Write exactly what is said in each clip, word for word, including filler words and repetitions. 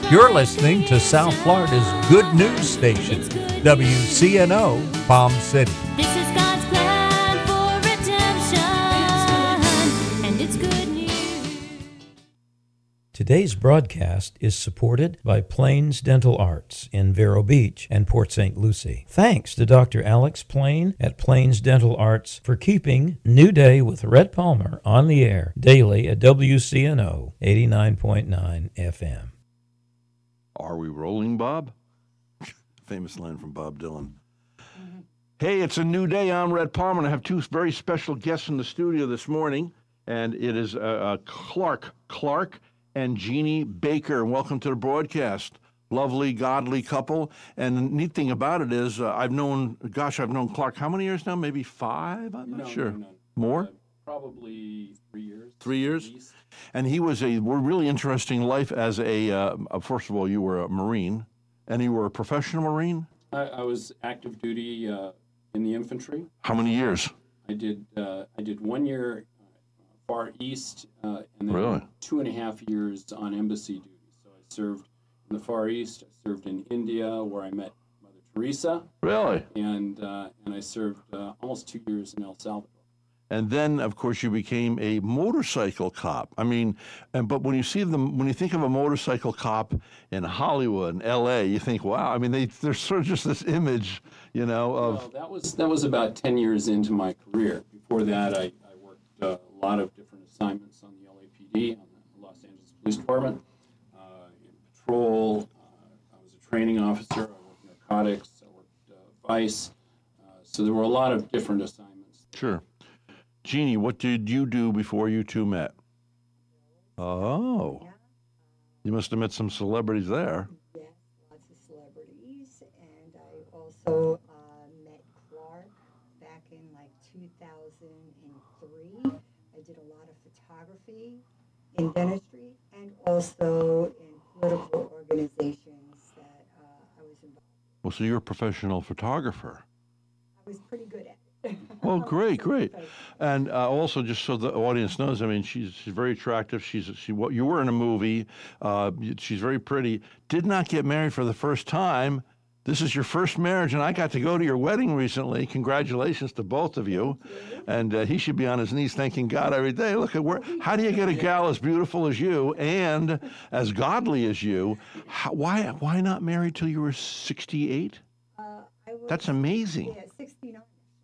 You're listening to South Florida's good news station, W C N O, Palm City. This is God's plan for redemption, and it's good news. Today's broadcast is supported by Plains Dental Arts in Vero Beach and Port Saint Lucie. Thanks to Doctor Alex Plain at Plains Dental Arts for keeping New Day with Rhett Palmer on the air daily at W C N O eighty-nine point nine F M. Are we rolling, Bob? Famous line from Bob Dylan. Mm-hmm. Hey, it's a new day. I'm Rhett Palmer, and I have two very special guests in the studio this morning, and it is uh, uh, Clark Clark and Jeannie Baker. Welcome to the broadcast. Lovely, godly couple. And the neat thing about it is uh, I've known, gosh, I've known Clark how many years now? Maybe five? I'm not no, sure. No, no. More? Uh, probably three years. Three years? And he was a really interesting life as a, uh, first of all, you were a Marine, and you were a professional Marine? I, I was active duty uh, in the infantry. How many years? I did uh, I did one year uh, Far East, uh, and then Really? two and a half years on embassy duty. So I served in the Far East. I served in India, where I met Mother Teresa. Really? And uh, and I served uh, almost two years in El Salvador. And then, of course, you became a motorcycle cop. I mean, and, but when you see them, when you think of a motorcycle cop in Hollywood and L A, you think, wow. I mean, they there's sort of just this image, you know, of. Well, that was that was about ten years into my career. Before that, I, I worked uh, a lot of different assignments on the L A P D, on the Los Angeles Police Department, uh, in patrol. Uh, I was a training officer. I worked narcotics. I worked uh, vice. Uh, so there were a lot of different assignments. Sure. Jeannie, what did you do before you two met? Oh. You must have met some celebrities there. Yes, lots of celebrities. And I also uh, met Clark back in like two thousand three. I did a lot of photography in dentistry and also in political organizations that uh, I was involved in. Well, so you're a professional photographer. I was pretty good at it. Well, great, great. And uh, also, just so the audience knows, I mean, she's she's very attractive. She's she. What you were in a movie. Uh, she's very pretty. Did not get married for the first time. This is your first marriage, and I got to go to your wedding recently. Congratulations to both of you. And uh, he should be on his knees thanking God every day. Look at where. How do you get a gal as beautiful as you and as godly as you? How, why why not married till you were sixty-eight? Uh, I was, That's amazing. Yeah, sixty-nine.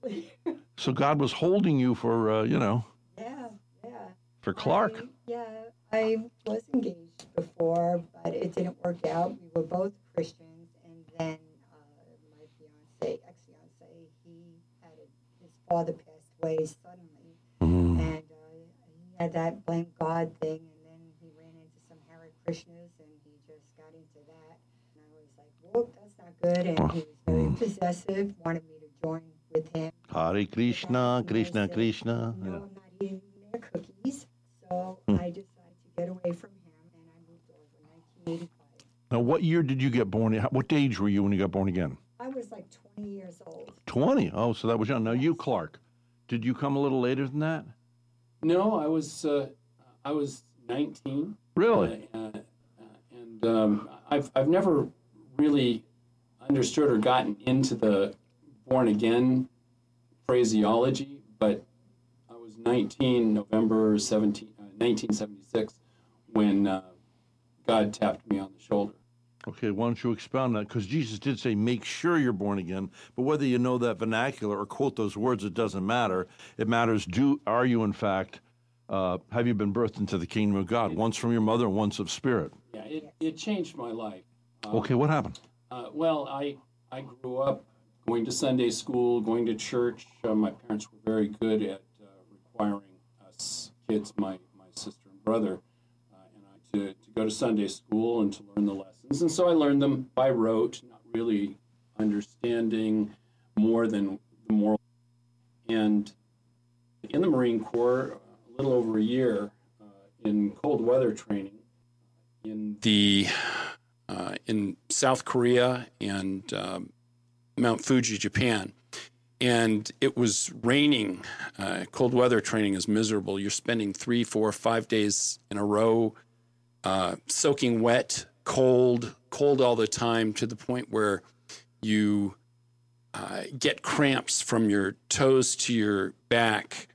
So God was holding you for, uh, you know, Yeah, yeah. for Clark. I, yeah, I was engaged before, but it didn't work out. We were both Christians, and then uh, my fiance, ex-fiance, he had a, his father passed away suddenly, Mm. and uh, he had that blame God thing, and then he ran into some Hare Krishnas, and he just got into that, and I was like, whoop, that's not good, and he was very Mm. possessive, wanted me to join with him. Hare Krishna, And I Krishna, said, Krishna. No, Yeah. I'm not eating their cookies. So Hmm. I decided to get away from him, and I moved over in nineteen eighty-five. Now, what year did you get born? How- What age were you when you got born again? I was like twenty years old. twenty. Oh, so that was young. Now, you, Yes. Clark, did you come a little later than that? No, I was uh, I was nineteen. Really? Uh, uh, and um, I've I've never really understood or gotten into the born again phraseology, but I was nineteen, November seventeenth, uh, nineteen seventy-six, when uh, God tapped me on the shoulder. Okay, why don't you expound on that? Because Jesus did say, make sure you're born again. But whether you know that vernacular or quote those words, it doesn't matter. It matters, do are you, in fact, uh, have you been birthed into the kingdom of God, once from your mother and once of spirit? Yeah, it, it changed my life. Um, Okay, what happened? Uh, well, I I grew up going to Sunday school, going to church. Uh, my parents were very good at uh, requiring us kids, my, my sister and brother, uh, and I to, to go to Sunday school and to learn the lessons. And so I learned them by rote, not really understanding more than the moral. And in the Marine Corps, a little over a year uh, in cold weather training in the uh, in South Korea and um, Mount Fuji, Japan. And it was raining. Uh, cold weather training is miserable. You're spending three, four, five days in a row uh, soaking wet cold, cold all the time to the point where you uh, get cramps from your toes to your back.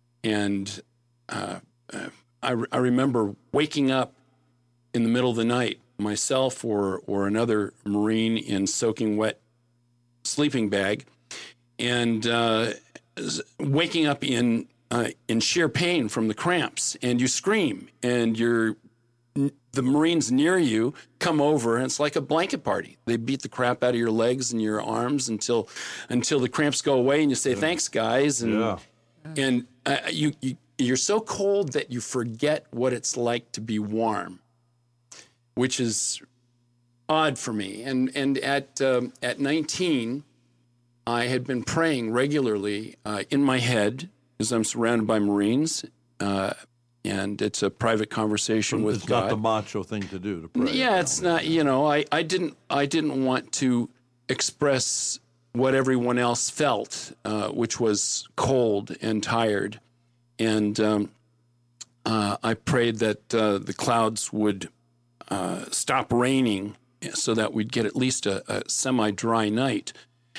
And uh, uh, I, I remember waking up in the middle of the night, myself or, or another Marine in soaking wet sleeping bag, and uh, waking up in uh, in sheer pain from the cramps, and you scream, and you're the Marines near you come over, and it's like a blanket party. They beat the crap out of your legs and your arms until until the cramps go away, and you say, "Thanks, guys." And Yeah. and uh, you, you you're so cold that you forget what it's like to be warm, which is odd for me. And and at um, at nineteen, I had been praying regularly uh, in my head, as I'm surrounded by Marines. Uh, And it's a private conversation with It's God. not the macho thing to do to pray. Yeah, it's not. You know, I, I didn't I didn't want to express what everyone else felt, uh, which was cold and tired, and um, uh, I prayed that uh, the clouds would uh, stop raining, so that we'd get at least a, a semi-dry night.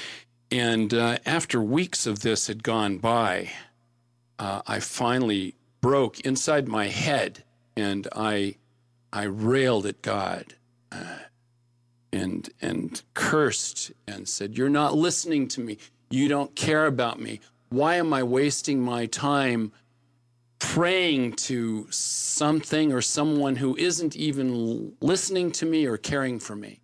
And uh, after weeks of this had gone by, uh, I finally broke inside my head, and I I railed at God uh, and and cursed and said, "You're not listening to me. You don't care about me. Why am I wasting my time praying to something or someone who isn't even listening to me or caring for me?"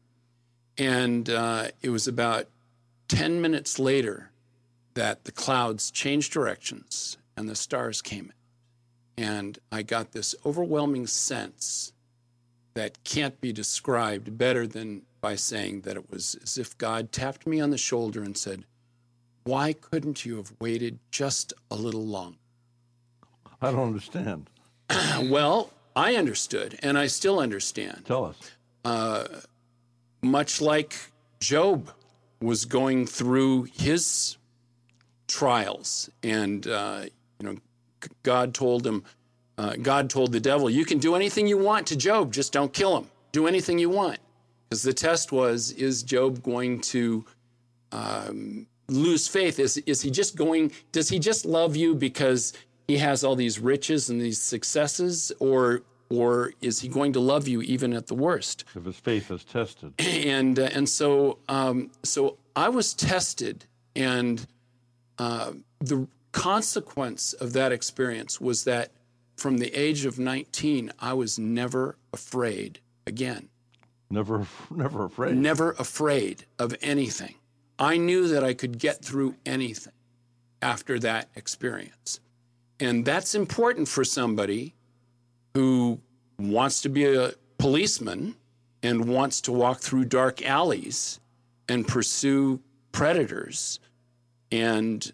And uh, it was about ten minutes later that the clouds changed directions and the stars came out. And I got this overwhelming sense that can't be described better than by saying that it was as if God tapped me on the shoulder and said, "Why couldn't you have waited just a little longer?" I don't understand. Well, I understood, and I still understand. Tell us. Uh, much like Job was going through his trials, and uh, you know, God told him, uh, God told the devil, "You can do anything you want to Job, just don't kill him. Do anything you want." Because the test was, is Job going to um, lose faith? Is, is he just going, does he just love you because he has all these riches and these successes, or or is he going to love you even at the worst? If his faith is tested. And uh, and so um, so I was tested, and uh, the consequence of that experience was that from the age of nineteen, I was never afraid again. Never, never afraid. Never afraid of anything. I knew that I could get through anything after that experience. And that's important for somebody who wants to be a policeman and wants to walk through dark alleys and pursue predators and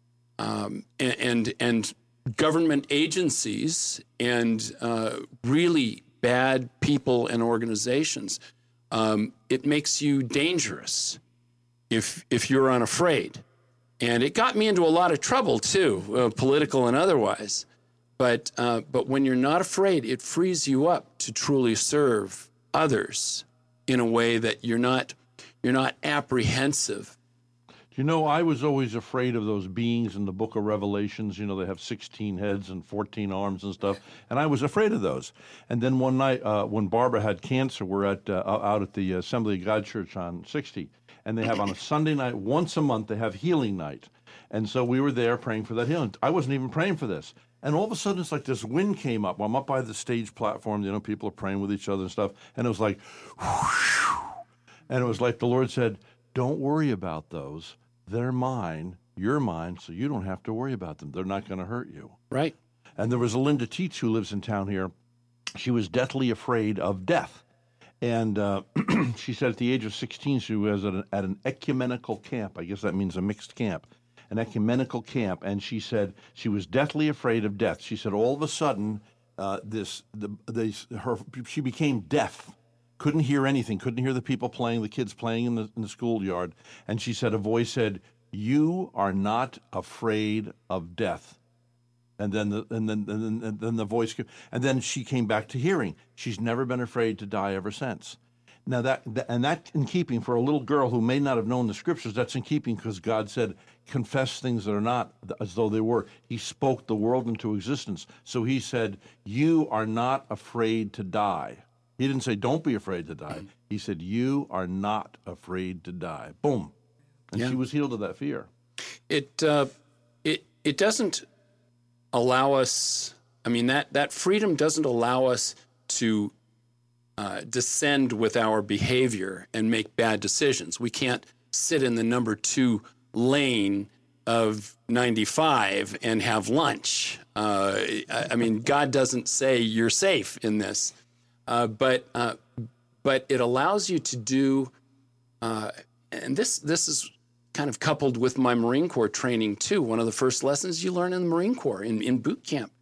um, and, and and government agencies and uh, really bad people and organizations. Um, it makes you dangerous if if you're unafraid. And it got me into a lot of trouble too, uh, political and otherwise. But uh, but when you're not afraid, it frees you up to truly serve others in a way that you're not you're not apprehensive. You know, I was always afraid of those beings in the book of Revelations. You know, they have sixteen heads and fourteen arms and stuff. And I was afraid of those. And then one night, uh, when Barbara had cancer, we're at uh, out at the Assembly of God Church on sixty. And they have on a Sunday night, once a month, they have healing night. And so we were there praying for that healing. I wasn't even praying for this. And all of a sudden, it's like this wind came up. I'm up by the stage platform. You know, people are praying with each other and stuff. And it was like, whoosh, and it was like the Lord said, "Don't worry about those. They're mine, you're mine, so you don't have to worry about them. They're not going to hurt you." Right. And there was a Linda Teets who lives in town here. She was deathly afraid of death. And uh, she said at the age of sixteen, she was at an, at an ecumenical camp. I guess that means a mixed camp, an ecumenical camp. And she said she was deathly afraid of death. She said all of a sudden, uh, this, the, this, her, she became deaf. Couldn't hear anything, couldn't hear the people playing, the kids playing in the, in the schoolyard. And she said, a voice said, "You are not afraid of death." And then the, and then, and then, and then the voice, and then she came back to hearing. She's never been afraid to die ever since. Now that, that and that's in keeping for a little girl who may not have known the scriptures. That's in keeping because God said, "Confess things that are not as though they were." He spoke the world into existence. So He said, "You are not afraid to die." He didn't say, "Don't be afraid to die." He said, "You are not afraid to die." Boom, and Yeah. she was healed of that fear. It uh, it it doesn't allow us. I mean, that that freedom doesn't allow us to uh, descend with our behavior and make bad decisions. We can't sit in the number two lane of ninety-five and have lunch. Uh, I, I mean, God doesn't say you're safe in this, uh, but uh, but it allows you to do. Uh, and this this is kind of coupled with my Marine Corps training too. One of the first lessons you learn in the Marine Corps in, in boot camp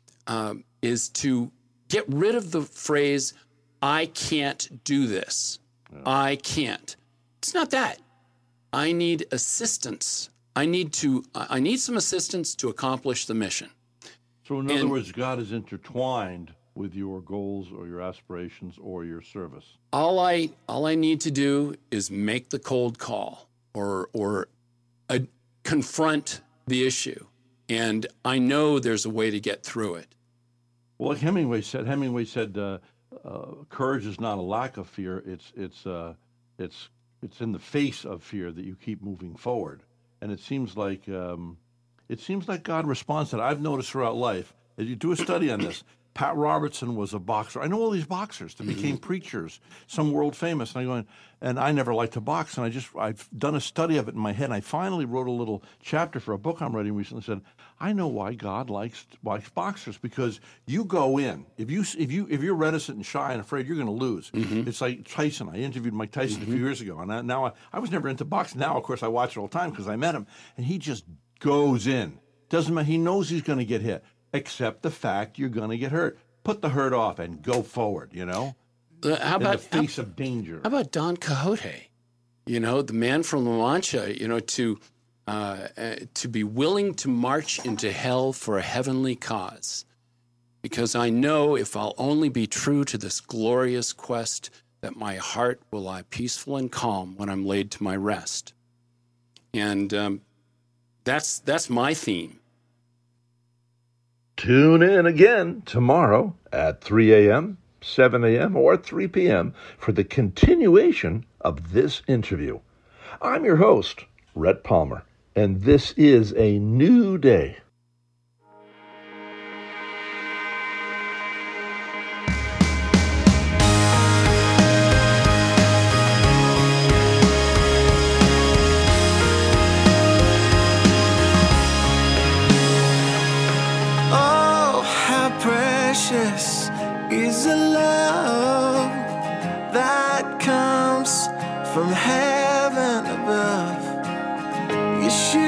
um, is to get rid of the phrase, "I can't do this. Yeah. I can't." It's not that. I need assistance. I need to. I need some assistance to accomplish the mission. So in And- other words, God is intertwined with your goals or your aspirations or your service. All I all I need to do is make the cold call or or uh, confront the issue, and I know there's a way to get through it. Well, like Hemingway said, Hemingway said, uh, uh, "Courage is not a lack of fear. It's it's uh, it's it's in the face of fear that you keep moving forward." And it seems like um, it seems like God responds to that. I've noticed throughout life. As you do a study on this, Pat Robertson was a boxer. I know all these boxers that became preachers, some world famous. And I go, and I never liked to box. And I just, I've done a study of it in my head. And I finally wrote a little chapter for a book I'm writing recently. Said, I know why God likes likes boxers, because you go in. If you if you if you're reticent and shy and afraid, you're going to lose. Mm-hmm. It's like Tyson. I interviewed Mike Tyson mm-hmm. a few years ago, and I, now I, I was never into boxing. Now, of course, I watch it all the time because I met him, and he just goes in. Doesn't matter. He knows he's going to get hit. Accept the fact you're going to get hurt. Put the hurt off and go forward, you know? Uh, how about, in the face how, of danger. How about Don Quixote? You know, the man from La Mancha, you know, to, uh, uh, to be willing to march into hell for a heavenly cause. Because I know if I'll only be true to this glorious quest, that my heart will lie peaceful and calm when I'm laid to my rest. And um, that's that's my theme. Tune in again tomorrow at three a.m., seven a.m., or three p.m. for the continuation of this interview. I'm your host, Rhett Palmer, and this is a new day. Is a love that comes from heaven above. You should